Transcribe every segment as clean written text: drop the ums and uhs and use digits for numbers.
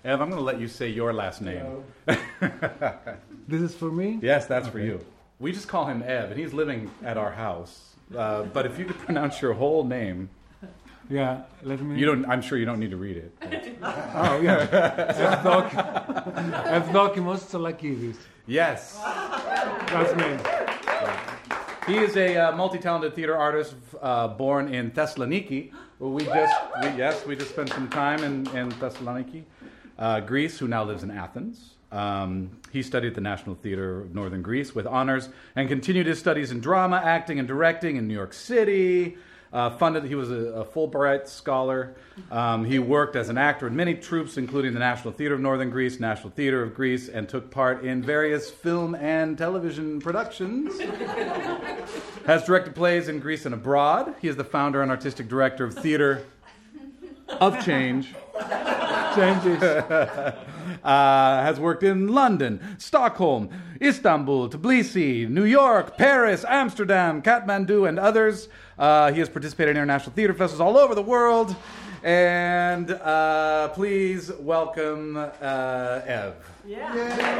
Ev, I'm going to let you say your last name. This is for me? Yes, that's for you. We just call him Ev, and he's living at our house. But if you could pronounce your whole name... Yeah, let me... I'm sure you don't need to read it. Oh, yeah. Evdokimos Tsolakidis. Yes. That's me. He is a multi-talented theater artist born in Thessaloniki. We just spent some time in Thessaloniki, Greece, who now lives in Athens. He studied at the National Theatre of Northern Greece with honors and continued his studies in drama, acting, and directing in New York City. He was a Fulbright scholar. He worked as an actor in many troupes, including the National Theatre of Northern Greece, National Theatre of Greece, and took part in various film and television productions. Has directed plays in Greece and abroad. He is the founder and artistic director of Theatre of Change. Changes. Has worked in London, Stockholm, Istanbul, Tbilisi, New York, Paris, Amsterdam, Kathmandu, and others. He has participated in international theater festivals all over the world. And please welcome Ev. Yeah.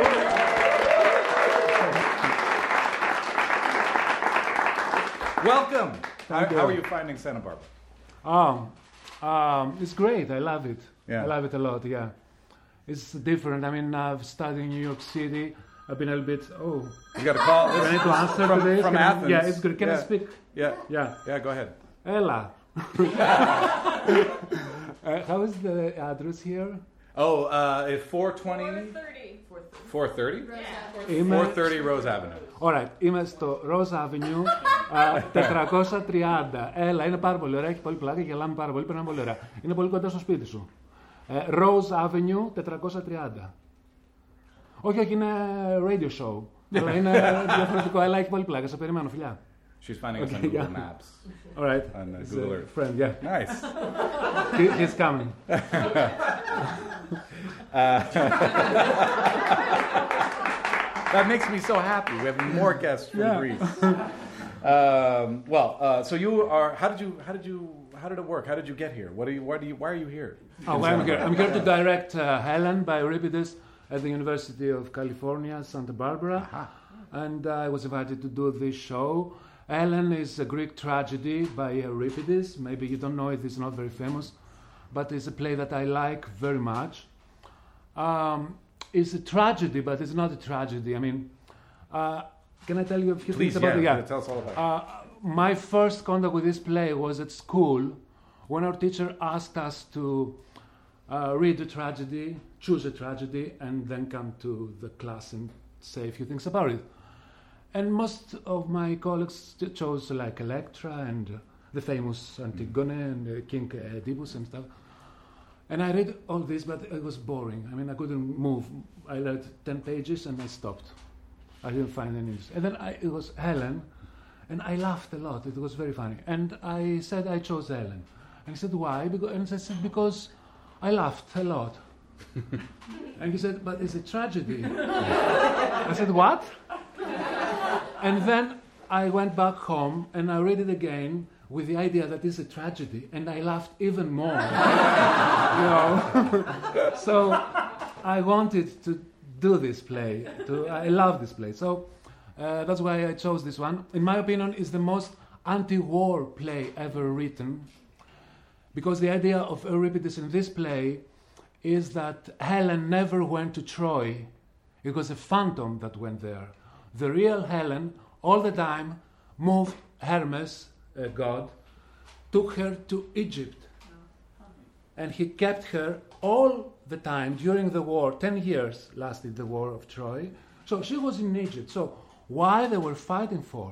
Welcome. Thank you. How are you finding Santa Barbara? It's great. I love it. Yeah. I love it a lot, yeah. It's different. I mean, I've studied in New York City. I've been a little bit, You got a call. I need to answer to this. From Athens. Yeah, it's good. Can I speak? Yeah. Yeah. Yeah, go ahead. Ella. How is the address here? It's 420? 430? 430 Rose Avenue. Alright, είμαι στο Rose Avenue 430. Έλα, είναι πάρα πολύ ωραία, έχει πολύ πλάκα, γελάμε πάρα πολύ, περνάμε πολύ ωραία. Είναι πολύ κοντά στο σπίτι σου. Rose Avenue 430. Όχι, είναι radio show. Αλλά είναι διαφορετικό, αλλά έχει πολύ πλάκα, σε περιμένω, φιλιά. She's finding us on Google Maps. Alright. On It's Google a Earth. friend, yeah. Nice. He's coming. That makes me so happy. We have more guests from Greece. So you are. How did it work? How did you get here? Why are you here? I'm here to direct Helen by Euripides at the University of California, Santa Barbara. Aha. And I was invited to do this show. Helen is a Greek tragedy by Euripides. Maybe you don't know it, it's not very famous, but it's a play that I like very much. It's a tragedy, but it's not a tragedy. I mean, can I tell you a few things about it? Yeah, tell us all about it. My first contact with this play was at school when our teacher asked us to read a tragedy, choose a tragedy, and then come to the class and say a few things about it. And most of my colleagues chose like Electra and the famous Antigone and King Oedipus and stuff. And I read all this, but it was boring. I mean, I couldn't move. I read 10 pages and I stopped. I didn't find any interest. And then it was Helen, and I laughed a lot. It was very funny. And I said I chose Helen. And he said, why? And I said, because I laughed a lot. And he said, but it's a tragedy. I said, what? And then I went back home and I read it again with the idea that it's a tragedy, and I laughed even more. So I wanted to do this play. I love this play. So that's why I chose this one. In my opinion, it's the most anti-war play ever written, because the idea of Euripides in this play is that Helen never went to Troy. It was a phantom that went there. The real Helen, all the time, moved Hermes, a god, took her to Egypt. And he kept her all the time during the war. 10 years lasted the war of Troy. So she was in Egypt. So why they were fighting for?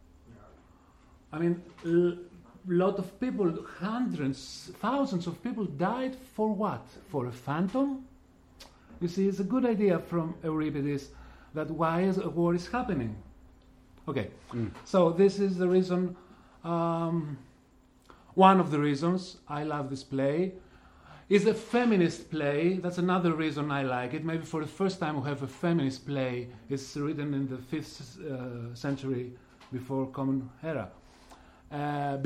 I mean, lot of people, hundreds, thousands of people died for what? For a phantom? You see, it's a good idea from Euripides that why a war is happening. Okay, so this is the reason, one of the reasons I love this play. It's a feminist play. That's another reason I like it. Maybe for the first time we have a feminist play. It's written in the 5th century before Common Era.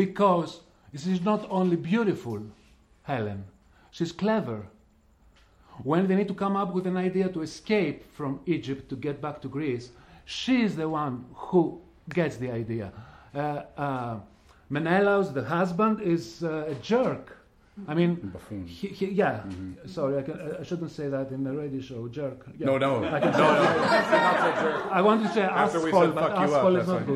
Because she's not only beautiful, Helen, she's clever. when they need to come up with an idea to escape from Egypt to get back to Greece, she is the one who gets the idea. Menelaus, the husband, is a jerk. I mean, Buffoon. Sorry, I shouldn't say that in a radio show. Jerk. Yeah. No. I can say Not so jerk. I want to say After we asshole, said but fuck you asshole up, is not that's good.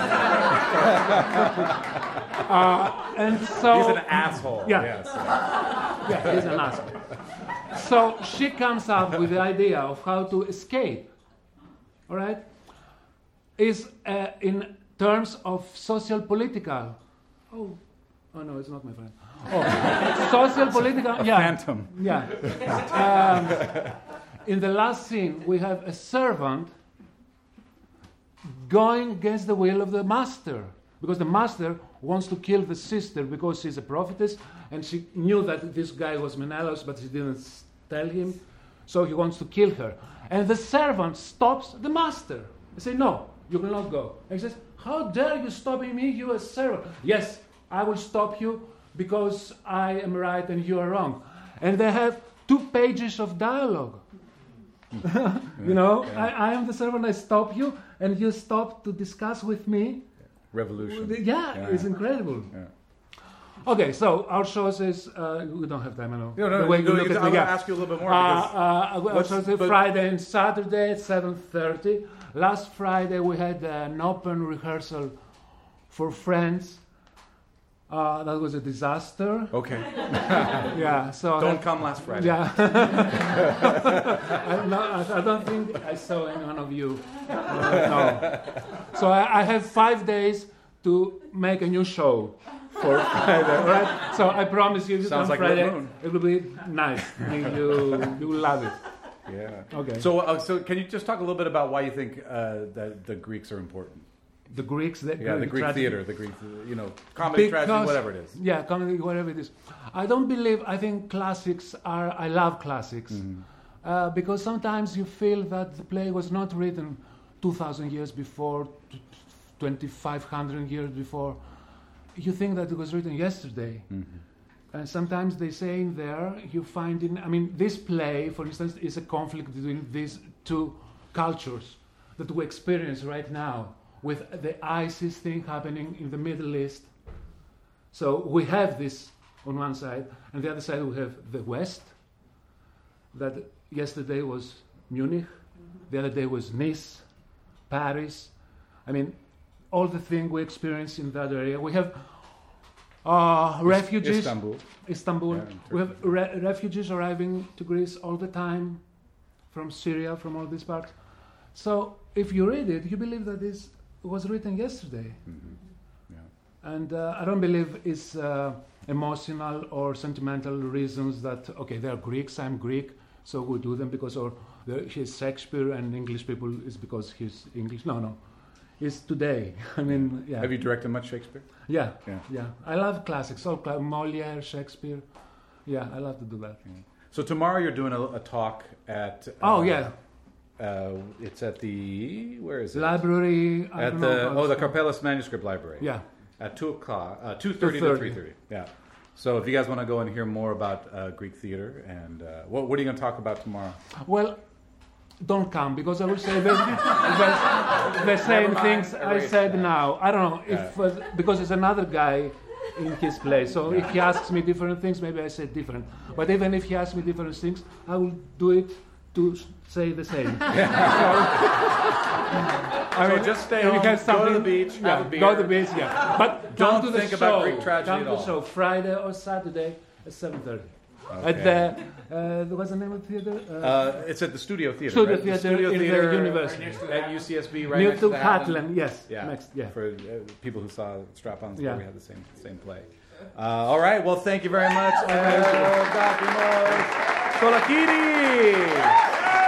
Yeah. And so He's an asshole. Yeah. Yes. yeah, he's an asshole. So she comes up with the idea of how to escape. All right, is in terms of social political. Oh no, it's not my friend. Oh, social political. Yeah. Phantom. Yeah. In the last scene, we have a servant going against the will of the master, because the master wants to kill the sister because she's a prophetess, and she knew that this guy was Menelaus, but she didn't tell him, so he wants to kill her. And the servant stops the master. They say, "No, you will not go." And he says, "How dare you stop me, you a servant?" "Yes, I will stop you because I am right and you are wrong." And they have 2 pages of dialogue. You know, I am the servant, I stop you, and you stop to discuss with me. Revolution. Yeah, it's incredible. Yeah. Okay, so our show says, we don't have time, I know. No, The way you look at me, I'll ask you a little bit more. our show says Friday and Saturday at 7:30. Last Friday we had an open rehearsal for Friends. That was a disaster. Okay. Yeah, so Don't come last Friday. Yeah. I don't think I saw any one of you. No. So I have 5 days to make a new show for Friday, right? So I promise you, this Sounds on like Friday, Red Moon. it will be nice. I mean, you will love it. Yeah. Okay. So can you just talk a little bit about why you think that the Greeks are important? The Greeks, The Greek tragedy. theater, the Greek, comedy, tragedy, whatever it is. Yeah, comedy, whatever it is. I think classics are, I love classics. Because sometimes you feel that the play was not written 2,000 years before, 2,500 years before. You think that it was written yesterday. And sometimes they say in there, you find this play, for instance, is a conflict between these 2 cultures that we experience right now, with the ISIS thing happening in the Middle East. So we have this on one side, and the other side we have the West, that yesterday was Munich, the other day was Nice, Paris. All the things we experience in that area. We have refugees. Istanbul. Yeah, we have refugees arriving to Greece all the time from Syria, from all these parts. So if you read it, you believe that this was written yesterday. Yeah. And I don't believe it's emotional or sentimental reasons that, okay, they're Greeks, I'm Greek, so we do them because, he's Shakespeare and English people is because he's English. No. It's today. Yeah. Have you directed much Shakespeare? Yeah. I love classics, Molière, Shakespeare. Yeah, I love to do that. Yeah. So tomorrow you're doing a talk at... it's at the... Where is it? Library... At the Karpeles Manuscript Library. Yeah. At 2 o'clock, 2:30 to 3:30. Yeah. So if you guys want to go and hear more about Greek theater, and what are you going to talk about tomorrow? Well, don't come, because I will say the same things I said now. I don't know, if because it's another guy in his place. So if he asks me different things, maybe I say different. But even if he asks me different things, I will do it to say the same. Just stay home, go to the beach, have a beer. Go to the beach, yeah. But Don't come to think the about show. Greek tragedy come at to all. the show Friday or Saturday at 7:30. Okay. At the what's the name of the theater? It's at the Studio Theater. Studio right? Theater Studio in Theater the university. at UCSB, right Near next to the Catlin, yes. Yeah. Next, yeah. For people who saw Strap-Ons, Yeah. we had the same play. All right. Well, thank you very much, Dr. Kolakiri.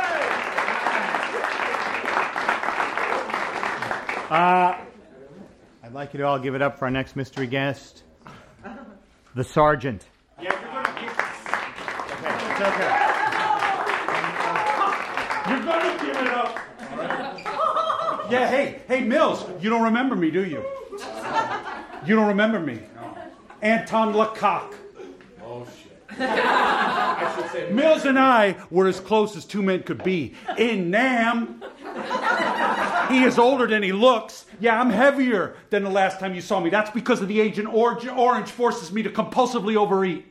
I'd like you to all give it up for our next mystery guest, the Sergeant. Yeah, you're going to give... It's okay. You're going to give it up. Yeah, hey, Mills, you don't remember me, do you? You don't remember me? Anton Lecoq. Oh, shit. Mills and I were as close as two men could be. In Nam, he is older than he looks. Yeah, I'm heavier than the last time you saw me. That's because of the Agent Orange forces me to compulsively overeat.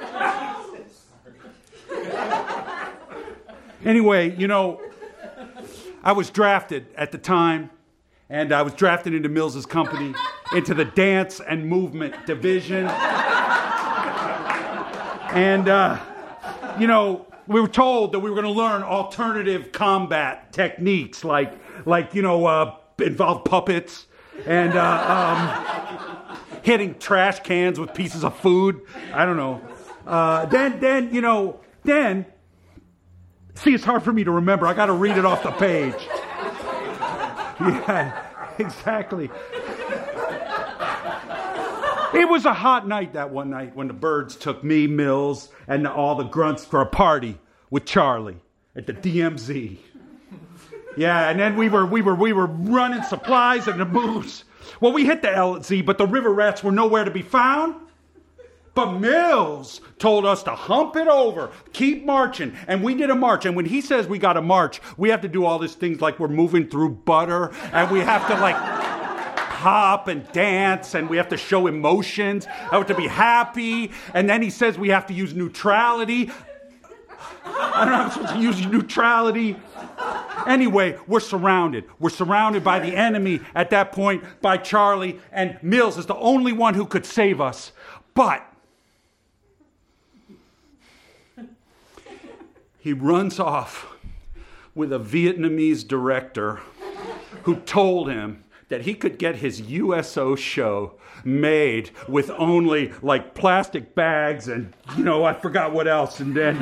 Anyway, I was drafted at the time, and I was drafted into Mills's company, into the dance and movement division. And, we were told that we were going to learn alternative combat techniques, like involve puppets and hitting trash cans with pieces of food. I don't know. Then, see, it's hard for me to remember. I got to read it off the page. Yeah, exactly. It was a hot night that one night when the Birds took me, Mills, and all the grunts for a party with Charlie at the DMZ. Yeah, and then we were running supplies and the booze. Well, we hit the LZ, but the river rats were nowhere to be found. But Mills told us to hump it over, keep marching, and we did a march. And when he says we got to march, we have to do all these things like we're moving through butter, and we have to hop and dance, and we have to show emotions. I have to be happy. And then he says we have to use neutrality. I don't know if I'm supposed to use neutrality. Anyway, we're surrounded. We're surrounded by the enemy at that point, by Charlie, and Mills is the only one who could save us. But he runs off with a Vietnamese director who told him that he could get his USO show made with only plastic bags and, I forgot what else. And then,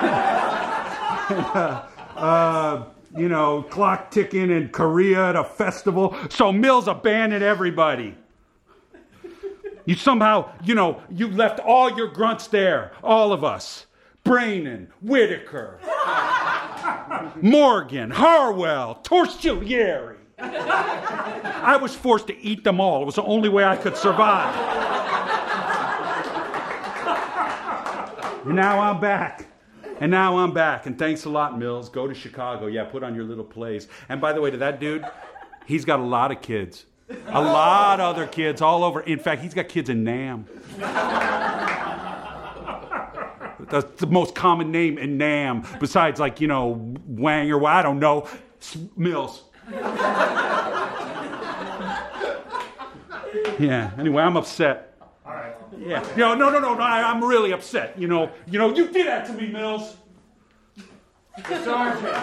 clock ticking in Korea at a festival. So Mills abandoned everybody. You somehow, you left all your grunts there, all of us. Brainin, Whitaker, Morgan, Harwell, Torchiglieri. I was forced to eat them all. It was the only way I could survive. And now I'm back. And thanks a lot, Mills. Go to Chicago. Yeah, put on your little plays. And by the way, to that dude, he's got a lot of kids. A lot of other kids all over. In fact, he's got kids in Nam. That's the most common name in Nam, besides Wang or I don't know. Mills. Yeah. Anyway, I'm upset. All right. Yeah. No. I'm really upset. You did that to me, Mills. Sergeant.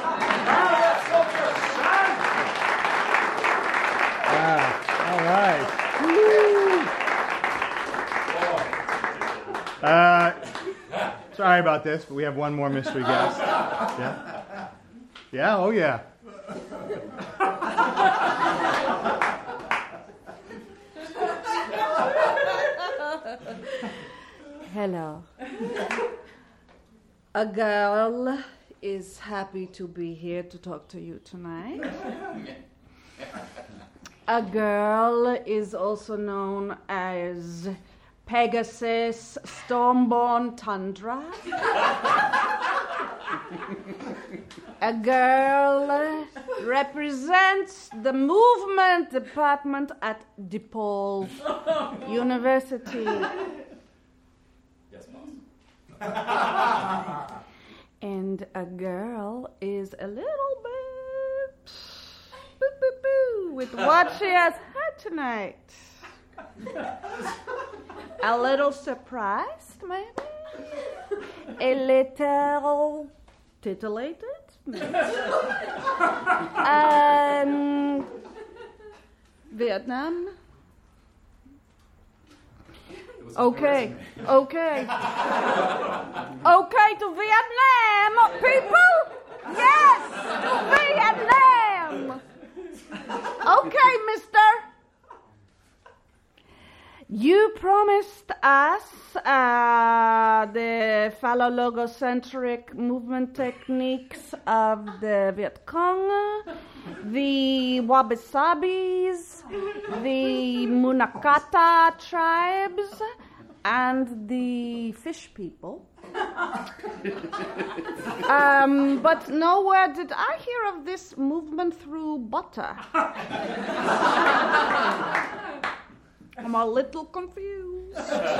All right. Sorry about this, but we have one more mystery guest. Yeah. Yeah. Oh yeah. Hello. A girl is happy to be here to talk to you tonight. A girl is also known as Pegasus Stormborn Tundra. A girl represents the movement department at DePaul University. Yes, boss. And a girl is a little bit with what she has had tonight. A little surprised, maybe? A little titillated, maybe? Vietnam? Okay. Okay, to Vietnam, people? Yes, to Vietnam. Okay, mister. You promised us the phallocentric movement techniques of the Viet Cong, the Wabi-Sabis, the Munakata tribes, and the fish people. But nowhere did I hear of this movement through butter. I'm a little confused.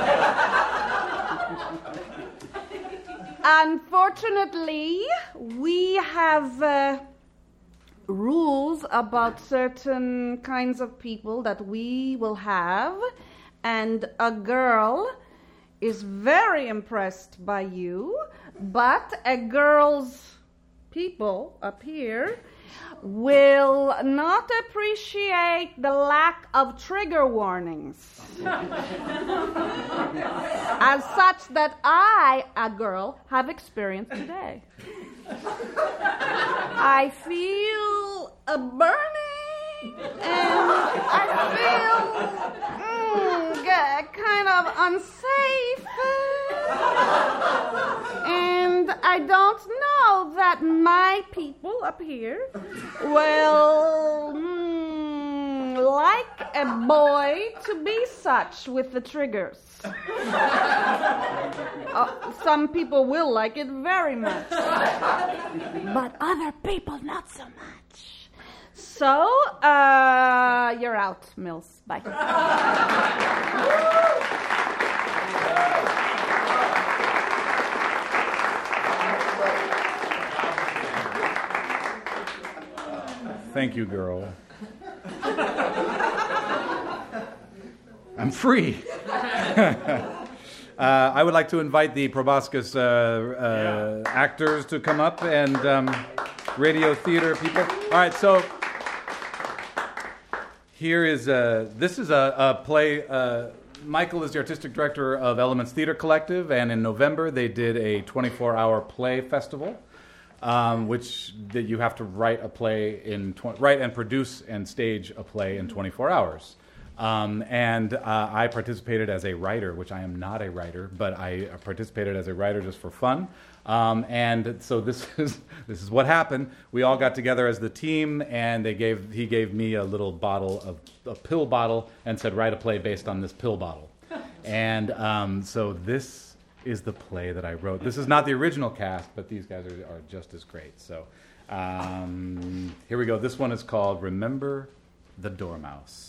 Unfortunately, we have rules about certain kinds of people that we will have, and a girl is very impressed by you, but a girl's people up here will not appreciate the lack of trigger warnings. As such that I, a girl, have experienced today. I feel a burning, and I feel kind of unsafe, and I don't know that my people up here will like a boy to be such with the triggers. Some people will like it very much, but other people not so much. So, you're out, Mills. Bye. Thank you, girl. I'm free. I would like to invite the Proboscis actors to come up and radio theater people. All right, so here is this is a play. Michael is the artistic director of Elements Theater Collective, and in November they did a 24-hour play festival, which that you have to write a play in write and produce and stage a play in 24 hours. And I participated as a writer, which I am not a writer, but I participated as a writer just for fun. And so this is what happened. We all got together as the team, and he gave me a little bottle a pill bottle, and said, write a play based on this pill bottle. And so this is the play that I wrote. This is not the original cast, but these guys are just as great. So here we go. This one is called Remember the Dormouse.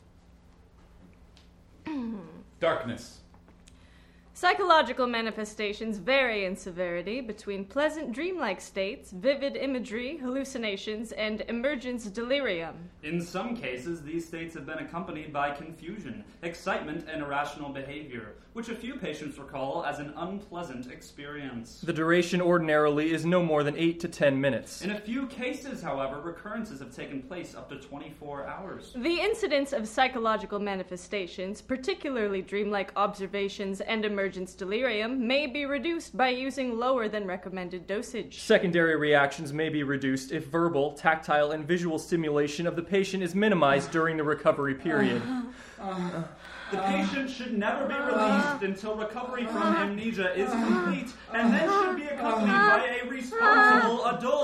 Darkness. Psychological manifestations vary in severity between pleasant dreamlike states, vivid imagery, hallucinations, and emergence delirium. In some cases, these states have been accompanied by confusion, excitement, and irrational behavior, which a few patients recall as an unpleasant experience. The duration ordinarily is no more than 8 to 10 minutes. In a few cases, however, recurrences have taken place up to 24 hours. The incidence of psychological manifestations, particularly dreamlike observations and emergence delirium, may be reduced by using lower than recommended dosage. Secondary reactions may be reduced if verbal, tactile, and visual stimulation of the patient is minimized during the recovery period. The patient should never be released until recovery from amnesia is complete, and then should be accompanied by a responsible adult.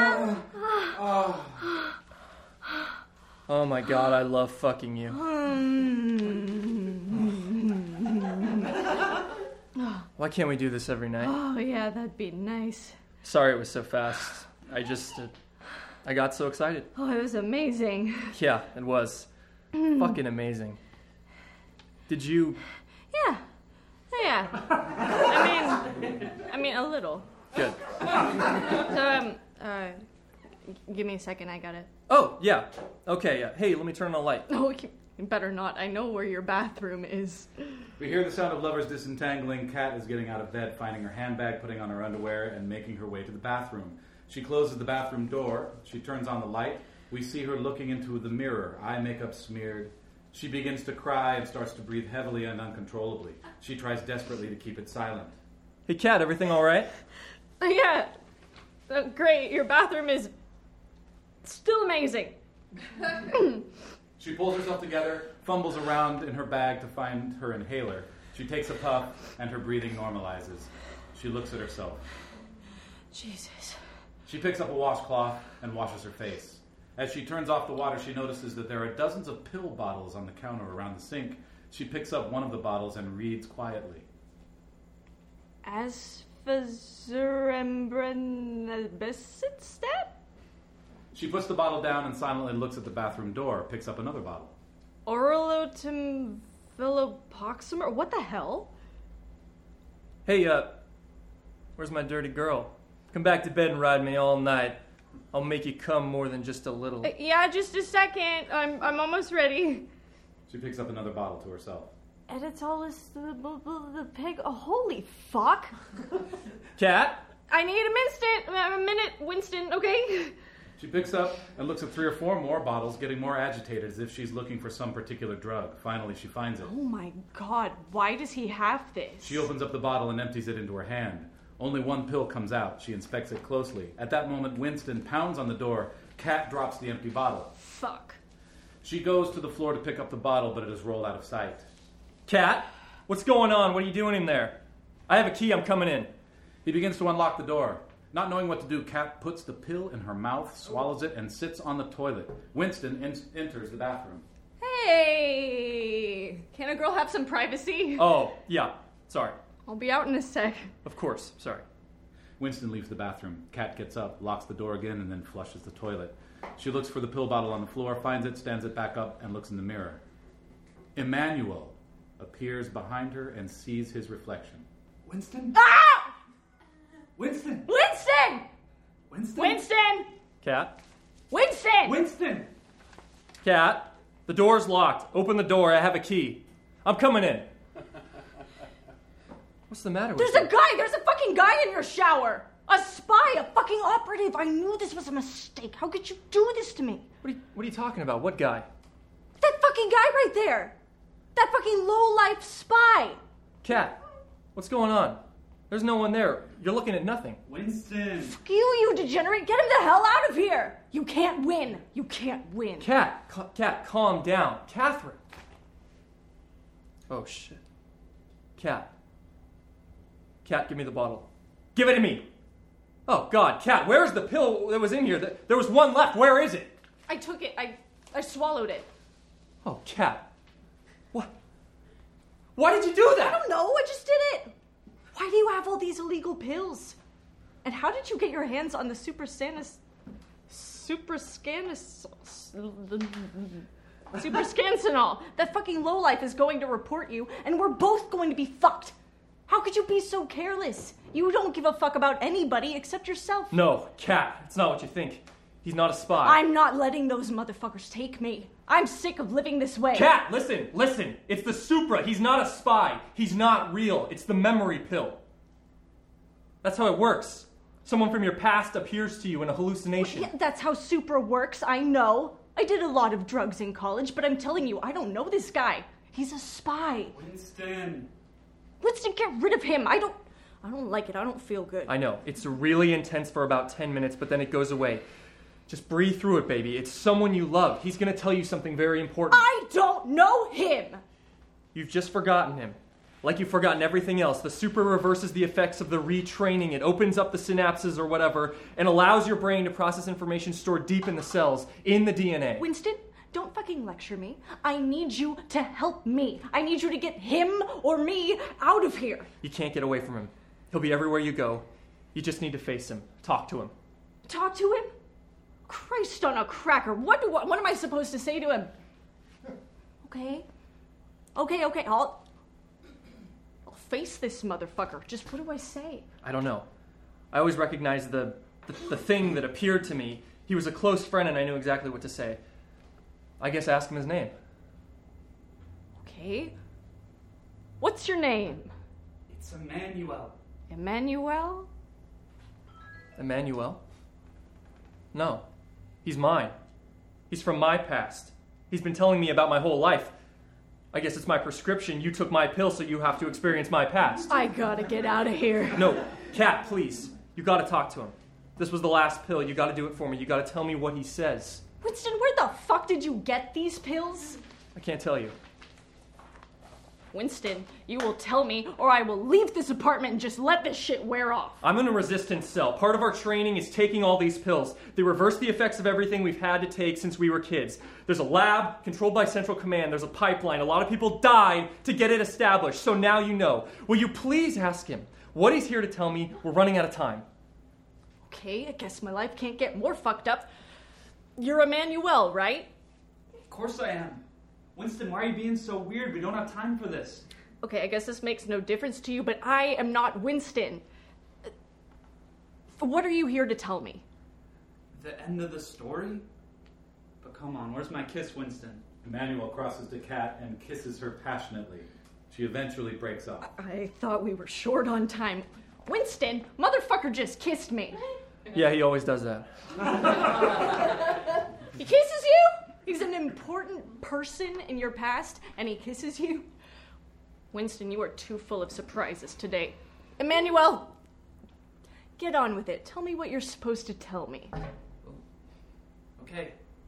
Oh my god, I love fucking you. Why can't we do this every night? Oh, yeah, that'd be nice. Sorry it was so fast. I got so excited. Oh, it was amazing. Yeah, it was. Fucking amazing. Did you... Yeah. I mean, a little. Good. So, give me a second, I got it. Oh, yeah. Okay, yeah. Hey, let me turn on the light. Oh, you better not. I know where your bathroom is. We hear the sound of lovers disentangling. Kat is getting out of bed, finding her handbag, putting on her underwear, and making her way to the bathroom. She closes the bathroom door. She turns on the light. We see her looking into the mirror, eye makeup smeared. She begins to cry and starts to breathe heavily and uncontrollably. She tries desperately to keep it silent. Hey, Kat, everything all right? Yeah. Great. Your bathroom is still amazing. She pulls herself together, fumbles around in her bag to find her inhaler. She takes a puff, and her breathing normalizes. She looks at herself. Jesus. She picks up a washcloth and washes her face. As she turns off the water, she notices that there are dozens of pill bottles on the counter around the sink. She picks up one of the bottles and reads quietly. Fazurembrenabisitstat? She puts the bottle down and silently looks at the bathroom door, picks up another bottle. Orlotimvilopoxamer? What the hell? Hey, where's my dirty girl? Come back to bed and ride me all night. I'll make you come more than just a little. Yeah, just a second. I'm almost ready. She picks up another bottle to herself. Editalis the pig. Oh, holy fuck. Cat? I need a minute, Winston, okay? She picks up and looks at 3 or 4 more bottles, getting more agitated as if she's looking for some particular drug. Finally, she finds it. Oh my god, why does he have this? She opens up the bottle and empties it into her hand. Only one pill comes out. She inspects it closely. At that moment, Winston pounds on the door. Cat drops the empty bottle. Fuck. She goes to the floor to pick up the bottle, but it has rolled out of sight. Cat? What's going on? What are you doing in there? I have a key. I'm coming in. He begins to unlock the door. Not knowing what to do, Cat puts the pill in her mouth, swallows it, and sits on the toilet. Winston enters the bathroom. Hey! Can a girl have some privacy? Oh, yeah. Sorry. I'll be out in a sec. Of course. Sorry. Winston leaves the bathroom. Cat gets up, locks the door again, and then flushes the toilet. She looks for the pill bottle on the floor, finds it, stands it back up, and looks in the mirror. Emmanuel appears behind her and sees his reflection. Winston? Ah! Winston! Winston! Winston? Winston! Cat? Winston! Winston! Cat? The door's locked. Open the door. I have a key. I'm coming in. What's the matter with you? There's a fucking guy in your shower! A spy, a fucking operative! I knew this was a mistake. How could you do this to me? What are you talking about? What guy? That fucking guy right there! That fucking low-life spy! Cat, what's going on? There's no one there. You're looking at nothing. Winston! Fuck you degenerate! Get him the hell out of here! You can't win! You can't win! Cat, Cat, calm down. Catherine! Oh, shit. Cat, give me the bottle. Give it to me! Oh, God, Cat, where's the pill that was in here? There was one left. Where is it? I took it. I swallowed it. Oh, Cat. What? Why did you do that? I don't know. I just did it. Why do you have all these illegal pills? And how did you get your hands on the Superscansonol? That fucking lowlife is going to report you, and we're both going to be fucked. How could you be so careless? You don't give a fuck about anybody except yourself. No, Cat, it's not what you think. He's not a spy. I'm not letting those motherfuckers take me. I'm sick of living this way. Cat, listen. It's the Supra. He's not a spy. He's not real. It's the memory pill. That's how it works. Someone from your past appears to you in a hallucination. Well, yeah, that's how Supra works, I know. I did a lot of drugs in college, but I'm telling you, I don't know this guy. He's a spy. Winston, get rid of him. I don't like it. I don't feel good. I know. It's really intense for about 10 minutes, but then it goes away. Just breathe through it, baby. It's someone you love. He's going to tell you something very important. I don't know him! You've just forgotten him. Like you've forgotten everything else. The Supra reverses the effects of the retraining. It opens up the synapses or whatever and allows your brain to process information stored deep in the cells, in the DNA. Winston, don't fucking lecture me. I need you to help me. I need you to get him or me out of here. You can't get away from him. He'll be everywhere you go. You just need to face him. Talk to him. Talk to him? Christ on a cracker. What am I supposed to say to him? Okay. I'll face this motherfucker. Just what do I say? I don't know. I always recognized the thing that appeared to me. He was a close friend and I knew exactly what to say. I guess ask him his name. Okay. What's your name? it's Emmanuel. Emmanuel? Emmanuel? No. He's mine. He's from my past. He's been telling me about my whole life. I guess it's my prescription. You took my pill, so you have to experience my past. I gotta get out of here. No, Cat, please. You gotta talk to him. This was the last pill. You gotta do it for me. You gotta tell me what he says. Winston, where the fuck did you get these pills? I can't tell you. Winston, you will tell me, or I will leave this apartment and just let this shit wear off. I'm in a resistance cell. Part of our training is taking all these pills. They reverse the effects of everything we've had to take since we were kids. There's a lab controlled by Central Command. There's a pipeline. A lot of people died to get it established, so now you know. Will you please ask him what he's here to tell me. We're running out of time. Okay, I guess my life can't get more fucked up. You're Emmanuel, right? Of course I am. Winston, why are you being so weird? We don't have time for this. Okay, I guess this makes no difference to you, but I am not Winston. What are you here to tell me? The end of the story? But come on, where's my kiss, Winston? Emmanuel crosses to Kat and kisses her passionately. She eventually breaks off. I thought we were short on time. Winston, motherfucker just kissed me. Yeah, he always does that. He kisses you? He's an important person in your past, and he kisses you? Winston, you are too full of surprises today. Emmanuel, get on with it. Tell me what you're supposed to tell me. Okay.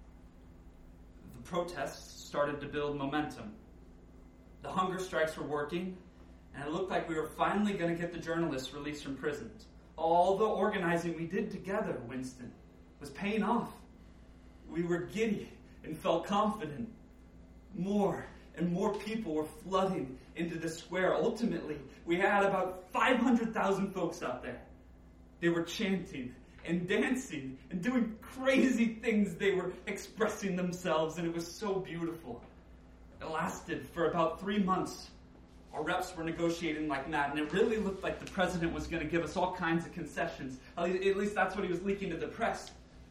The protests started to build momentum. The hunger strikes were working, and it looked like we were finally going to get the journalists released from prison. All the organizing we did together, Winston, was paying off. We were giddy and felt confident. More and more people were flooding into the square. Ultimately, we had about 500,000 folks out there. They were chanting and dancing and doing crazy things. They were expressing themselves, and it was so beautiful. It lasted for about 3 months. Our reps were negotiating like mad, and it really looked like the president was going to give us all kinds of concessions. At least that's what he was leaking to the press.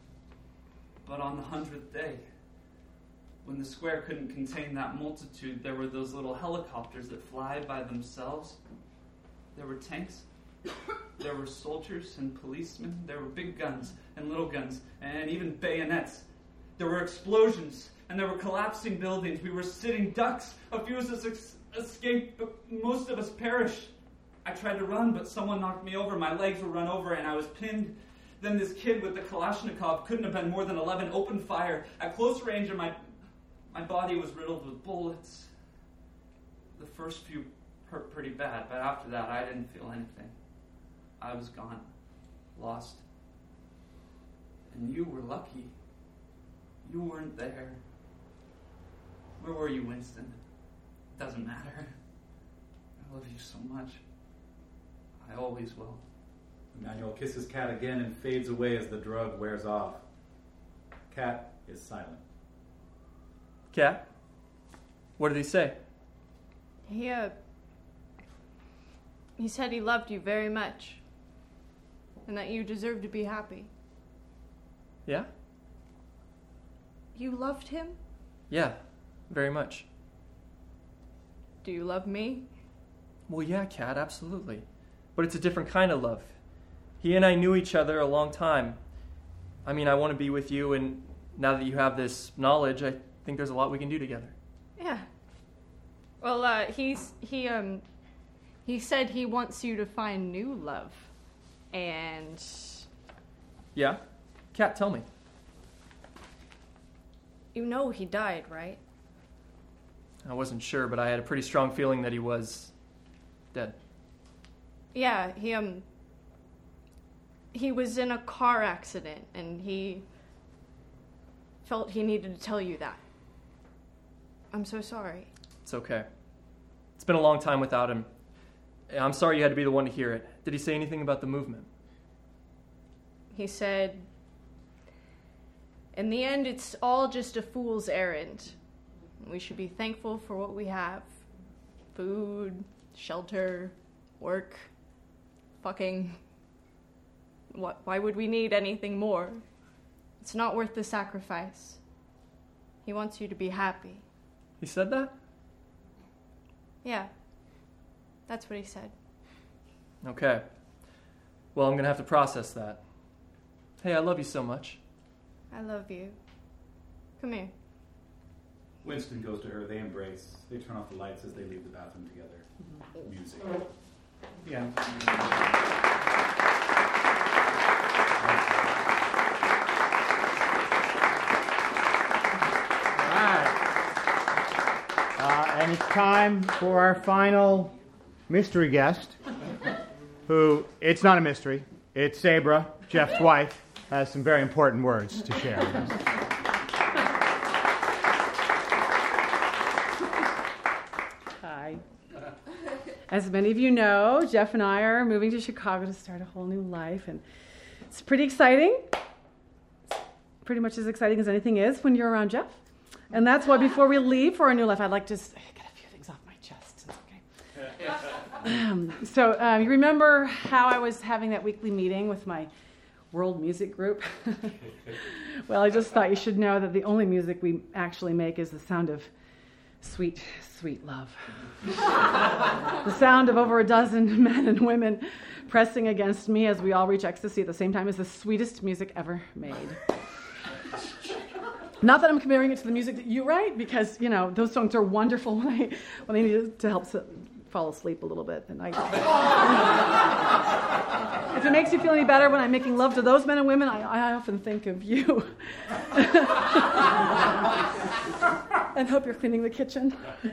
But on the 100th day, when the square couldn't contain that multitude, there were those little helicopters that fly by themselves. There were tanks. There were soldiers and policemen. There were big guns and little guns and even bayonets. There were explosions and there were collapsing buildings. We were sitting ducks. A few of us escaped, but most of us perished. I tried to run, but someone knocked me over. My legs were run over and I was pinned. Then this kid with the Kalashnikov couldn't have been more than 11 opened fire at close range, and my body was riddled with bullets. The first few hurt pretty bad, but after that I didn't feel anything. I was gone, lost. And you were lucky. You weren't there. Where were you, Winston? Doesn't matter. I love you so much. I always will. Emmanuel kisses Kat again and fades away as the drug wears off. Kat is silent. Kat, what did he say? He said he loved you very much, and that you deserve to be happy. Yeah? You loved him? Yeah, very much. Do you love me? Well, yeah, Kat, absolutely. But it's a different kind of love. He and I knew each other a long time. I mean, I want to be with you, and now that you have this knowledge, I think there's a lot we can do together. Yeah. Well, he said he wants you to find new love. And... Yeah? Kat, tell me. You know he died, right? I wasn't sure, but I had a pretty strong feeling that he was dead. Yeah, he was in a car accident, and he felt he needed to tell you that. I'm so sorry. It's okay. It's been a long time without him. I'm sorry you had to be the one to hear it. Did he say anything about the movement? He said, in the end, it's all just a fool's errand. We should be thankful for what we have. Food, shelter, work, fucking. Why would we need anything more? It's not worth the sacrifice. He wants you to be happy. He said that? Yeah. That's what he said. Okay. Well, I'm going to have to process that. Hey, I love you so much. I love you. Come here. Winston goes to her. They embrace. They turn off the lights as they leave the bathroom together. Music. Yeah. And it's time for our final mystery guest, who, it's not a mystery, it's Sabra, Jeff's wife, has some very important words to share with us. Hi. as many of you know, Jeff and I are moving to Chicago to start a whole new life, and it's pretty exciting. It's pretty much as exciting as anything is when you're around Jeff. And that's why before we leave for our new life, I'd like to get a few things off my chest. It's okay. You remember how I was having that weekly meeting with my world music group? Well, I just thought you should know that the only music we actually make is the sound of sweet, sweet love. The sound of over a dozen men and women pressing against me as we all reach ecstasy at the same time is the sweetest music ever made. Not that I'm comparing it to the music that you write, because, you know, those songs are wonderful when I need to help fall asleep a little bit. And if it makes you feel any better when I'm making love to those men and women, I often think of you. And hope you're cleaning the kitchen.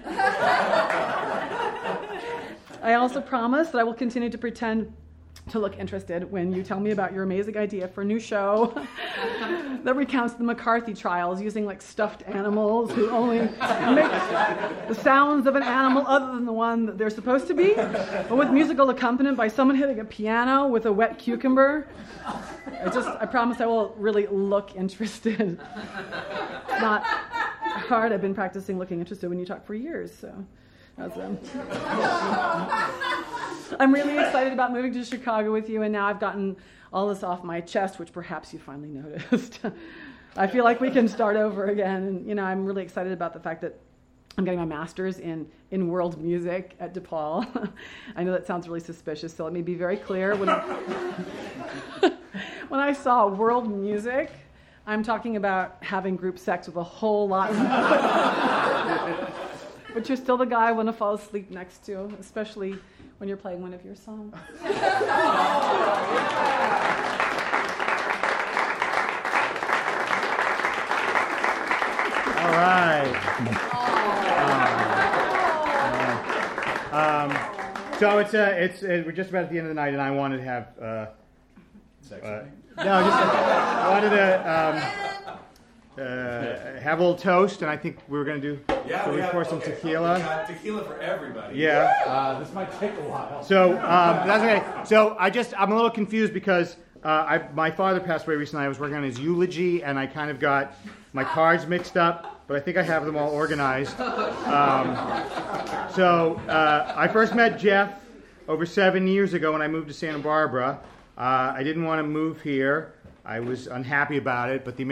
I also promise that I will continue to pretend to look interested when you tell me about your amazing idea for a new show that recounts the McCarthy trials using like stuffed animals who only make the sounds of an animal other than the one that they're supposed to be, but with musical accompaniment by someone hitting a piano with a wet cucumber. I promise I will really look interested. It's not hard. I've been practicing looking interested when you talk for years, so that's I'm really excited about moving to Chicago with you, and now I've gotten all this off my chest, which perhaps you finally noticed. I feel like we can start over again, and you know, I'm really excited about the fact that I'm getting my master's in world music at DePaul. I know that sounds really suspicious, so let me be very clear. When I saw world music, I'm talking about having group sex with a whole lot of but you're still the guy I want to fall asleep next to, especially when you're playing one of your songs. All right. So we're just about at the end of the night, and I wanted to have I wanted to have a little toast, and I think we were going to do. Yeah, so we pour some tequila. We got tequila for everybody. Yeah. This might take a while. So that's okay. So I'm a little confused because my father passed away recently. I was working on his eulogy, and I kind of got my cards mixed up, but I think I have them all organized. I first met Jeff over 7 years ago when I moved to Santa Barbara. I didn't want to move here. I was unhappy about it, but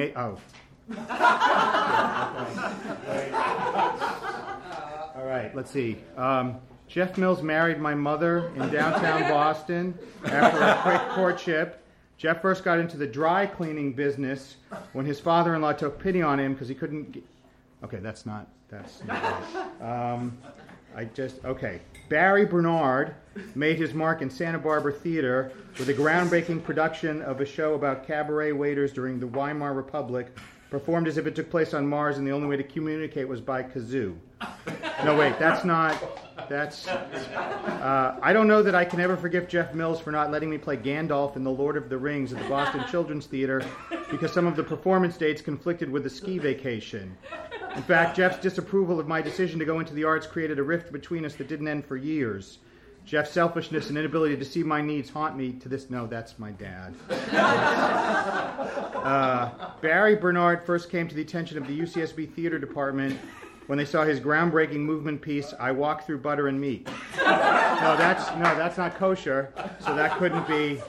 all right, let's see. Jeff Mills married my mother in downtown Boston after a quick courtship. Jeff first got into the dry cleaning business when his father-in-law took pity on him because he couldn't get... Okay, that's not right. Barry Bernard made his mark in Santa Barbara theater with a groundbreaking production of a show about cabaret waiters during the Weimar Republic, performed as if it took place on Mars, and the only way to communicate was by kazoo. No, wait, that's... I don't know that I can ever forgive Jeff Mills for not letting me play Gandalf in The Lord of the Rings at the Boston Children's Theater because some of the performance dates conflicted with a ski vacation. In fact, Jeff's disapproval of my decision to go into the arts created a rift between us that didn't end for years. Jeff's selfishness and inability to see my needs haunt me to this... No, that's my dad. Barry Bernard first came to the attention of the UCSB theater department when they saw his groundbreaking movement piece, I Walk Through Butter and Meat. No, that's not kosher, so that couldn't be...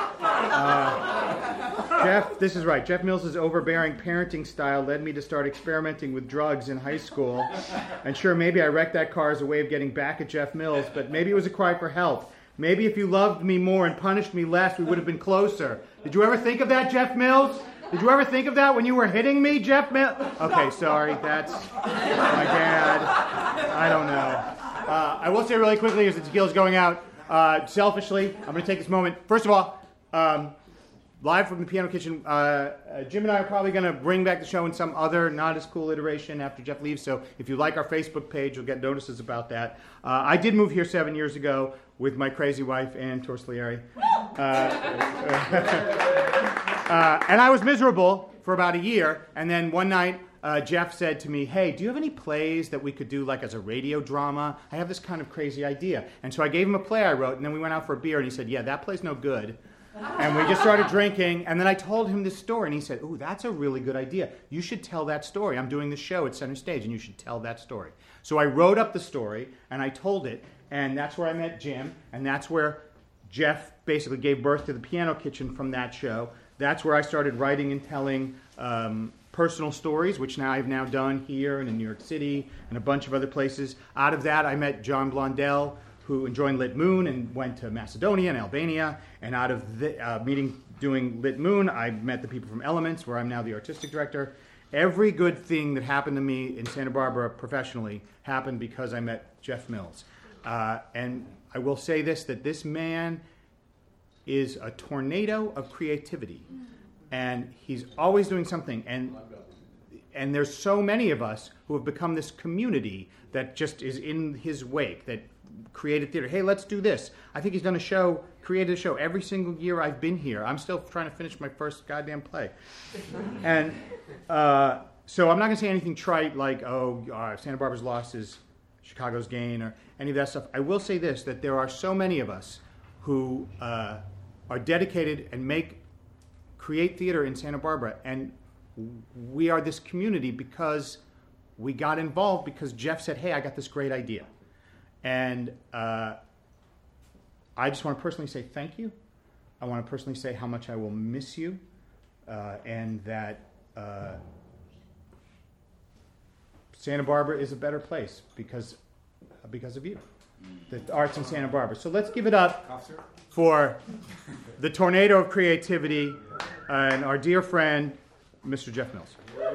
Jeff, this is right. Jeff Mills' overbearing parenting style led me to start experimenting with drugs in high school. And sure, maybe I wrecked that car as a way of getting back at Jeff Mills, but maybe it was a cry for help. Maybe if you loved me more and punished me less, we would have been closer. Did you ever think of that, Jeff Mills? Did you ever think of that when you were hitting me, Jeff Mills? Okay, sorry, that's my dad. I don't know. I will say really quickly as the tequila's going out, selfishly, I'm going to take this moment. First of all, live from the Piano Kitchen, Jim and I are probably going to bring back the show in some other not as cool iteration after Jeff leaves, so if you like our Facebook page, you'll get notices about that. I did move here 7 years ago with my crazy wife, Ann Torslieri. And I was miserable for about a year, and then one night Jeff said to me, hey, do you have any plays that we could do like as a radio drama? I have this kind of crazy idea. And so I gave him a play I wrote, and then we went out for a beer, and he said, yeah, that play's no good. And we just started drinking, and then I told him this story, and he said, ooh, that's a really good idea. You should tell that story. I'm doing the show at Center Stage, and you should tell that story. So I wrote up the story, and I told it, and that's where I met Jim, and that's where Jeff basically gave birth to the Piano Kitchen from that show. That's where I started writing and telling personal stories, which now I've now done here and in New York City and a bunch of other places. Out of that, I met John Blondell, who joined Lit Moon and went to Macedonia and Albania. And out of the doing Lit Moon, I met the people from Elements, where I'm now the artistic director. Every good thing that happened to me in Santa Barbara professionally happened because I met Jeff Mills. And I will say this, that this man is a tornado of creativity. And he's always doing something. And there's so many of us who have become this community that just is in his wake, that created theater. Hey, let's do this. I think he's done created a show every single year I've been here. I'm still trying to finish my first goddamn play. And so I'm not going to say anything trite like, Santa Barbara's loss is Chicago's gain or any of that stuff. I will say this, that there are so many of us who are dedicated and create theater in Santa Barbara, and we are this community because we got involved because Jeff said, hey, I got this great idea. And I just want to personally say thank you. I want to personally say how much I will miss you, and that Santa Barbara is a better place because of you, the arts in Santa Barbara. So let's give it up for the tornado of creativity and our dear friend, Mr. Jeff Mills.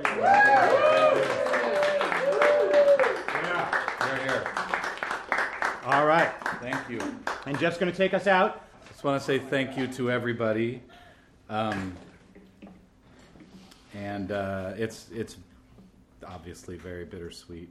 All right. Thank you. And Jeff's going to take us out. I just want to say thank you to everybody. And it's obviously very bittersweet.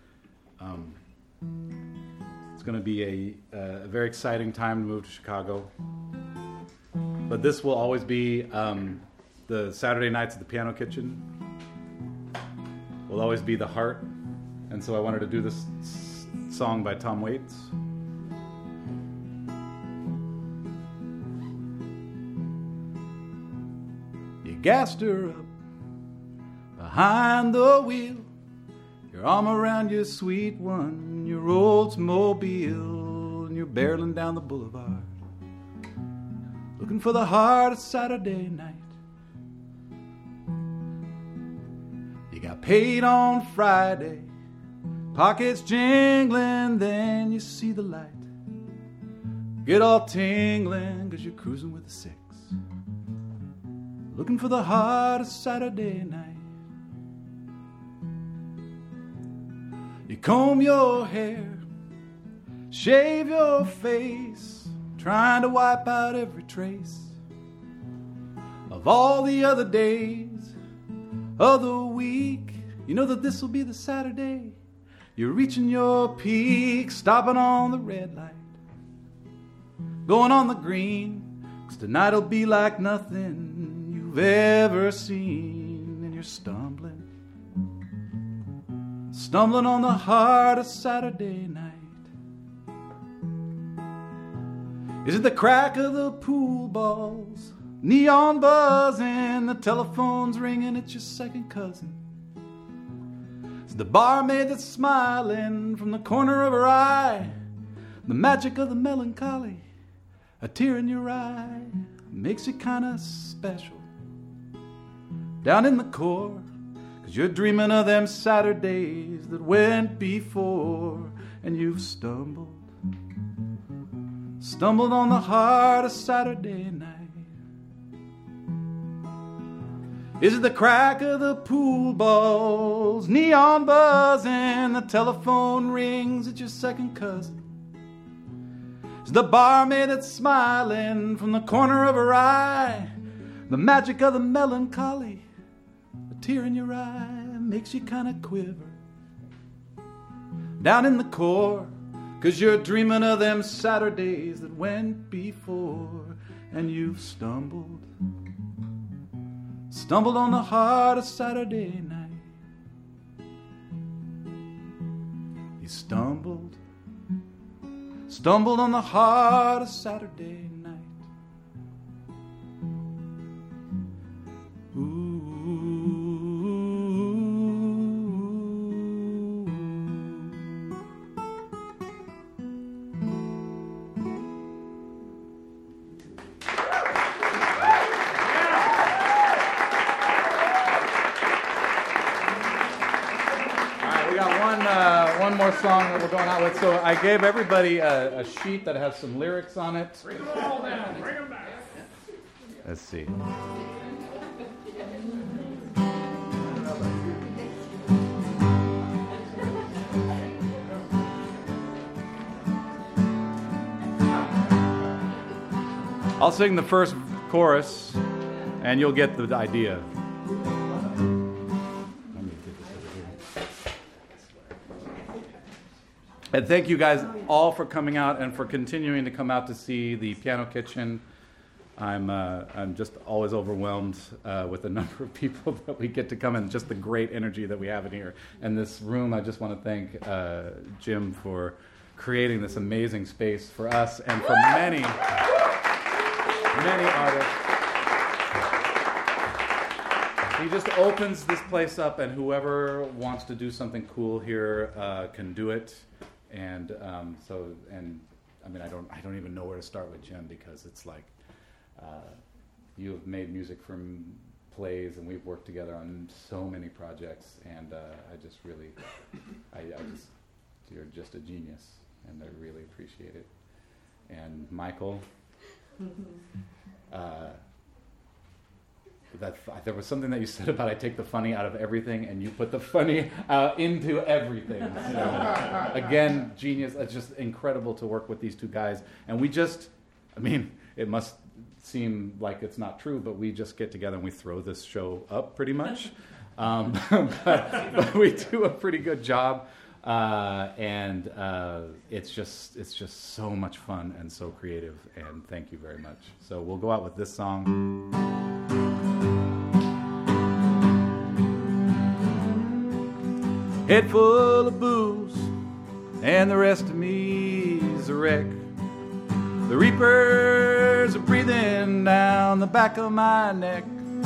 It's going to be a very exciting time to move to Chicago. But this will always be the Saturday nights at the Piano Kitchen. Will always be the heart. And so I wanted to do this song by Tom Waits. You gassed her up behind the wheel, your arm around your sweet one, your Oldsmobile, and you're barreling down the boulevard, looking for the heart of Saturday night. You got paid on Friday, pockets jingling, then you see the light. Get all tingling, 'cause you're cruising with the six, looking for the heart of Saturday night. You comb your hair, shave your face, trying to wipe out every trace of all the other days of the week. You know that this will be the Saturday you're reaching your peak, stopping on the red light, going on the green, 'cause tonight'll be like nothing you've ever seen. And you're stumbling on the heart of Saturday night. Is it the crack of the pool balls, neon buzzing, the telephone's ringing, it's your second cousin? The barmaid that's smiling from the corner of her eye, the magic of the melancholy, a tear in your eye, makes you kind of special down in the core, 'cause you're dreaming of them Saturdays that went before, and you've stumbled on the heart of Saturday night. Is it the crack of the pool balls, neon buzzing, the telephone rings, it's your second cousin? Is it the barmaid that's smiling from the corner of her eye, the magic of the melancholy, a tear in your eye makes you kind of quiver down in the core, 'cause you're dreaming of them Saturdays that went before, and you've stumbled on the heart of Saturday night. stumbled on the heart of Saturday night. One more song that we're going out with. So I gave everybody a sheet that has some lyrics on it. Bring them all down. Bring them back. Let's see. I'll sing the first chorus, and you'll get the idea. And thank you guys all for coming out and for continuing to come out to see the Piano Kitchen. I'm just always overwhelmed with the number of people that we get to come and just the great energy that we have in here. And this room, I just want to thank Jim for creating this amazing space for us and for many artists. He just opens this place up, and whoever wants to do something cool here can do it. And I mean, I don't even know where to start with Jim, because it's like you have made music for plays, and we've worked together on so many projects, and you're just a genius, and I really appreciate it. And Michael, there was something that you said about I take the funny out of everything, and you put the funny into everything. You know? Again, genius. It's just incredible to work with these two guys. And it must seem like it's not true, but we just get together and we throw this show up pretty much. But we do a pretty good job. And it's just so much fun and so creative. And thank you very much. So we'll go out with this song. Head full of booze, and the rest of me's a wreck. The reapers are breathing down the back of my neck.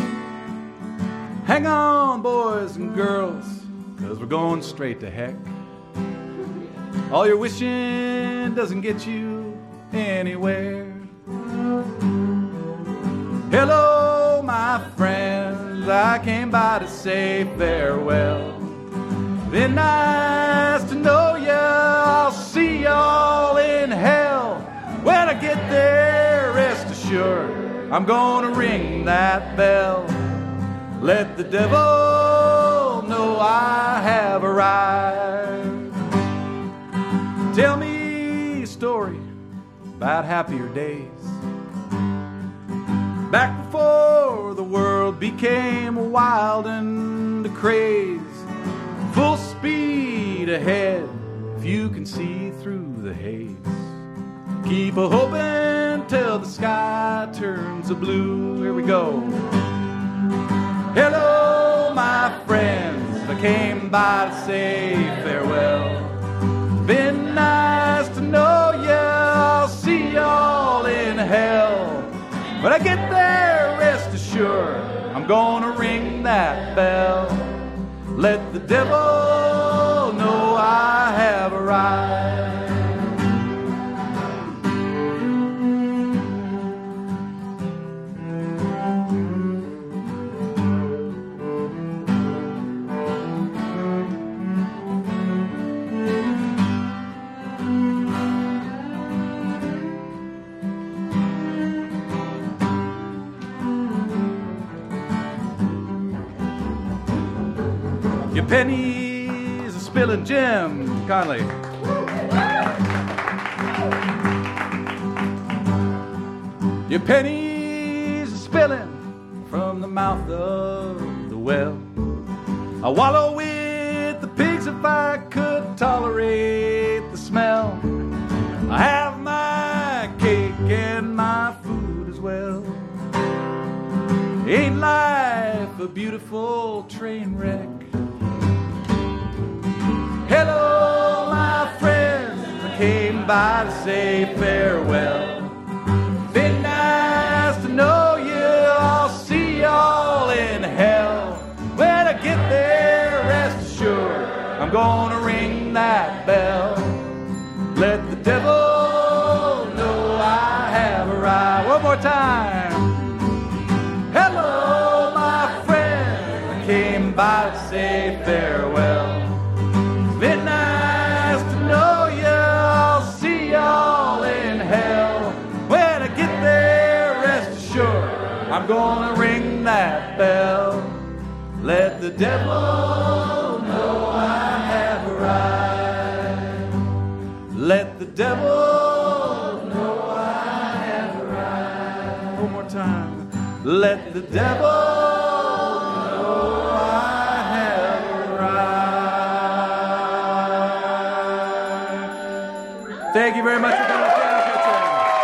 Hang on, boys and girls, 'cause we're going straight to heck. All your wishing doesn't get you anywhere. Hello, my friends, I came by to say farewell. Been nice to know ya, I'll see y'all in hell. When I get there, rest assured, I'm gonna ring that bell. Let the devil know I have arrived. Tell me a story about happier days, back before the world became wild and a craze. Full speed ahead, if you can see through the haze. Keep a hoping till the sky turns a blue. Here we go. Hello, my friends, I came by to say farewell. Been nice to know ya, I'll see y'all in hell. When I get there, rest assured, I'm gonna ring that bell. Let the devil know I have arrived. Your pennies are spilling, Jim Conley. Your pennies are spilling from the mouth of the well. I wallow with the pigs if I could tolerate the smell. I have my cake and my food as well. Ain't life a beautiful train wreck? Hello, my friend, came by to say farewell. Been nice to know you. I'll see y'all in hell. When I get there, rest assured, I'm gonna ring that bell. Let the devil know I have arrived. One more time. Hello, my friend. I came by to say farewell. It's been nice to know you. I'll see y'all in hell. When I get there, rest assured, I'm gonna ring that bell. Let the devil know I have arrived. Let the devil know I have arrived. One more time. Let the devil know I have arrived. Thank you very much for coming to Piano Kitchen.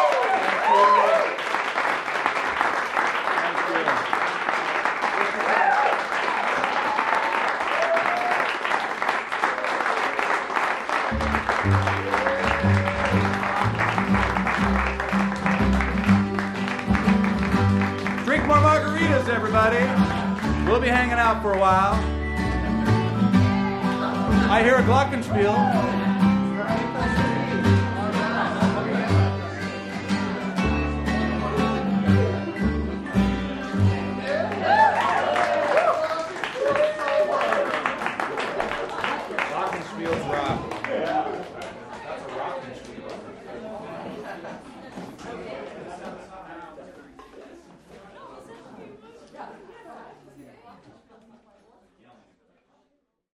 Drink more margaritas, everybody. We'll be hanging out for a while. I hear a glockenspiel.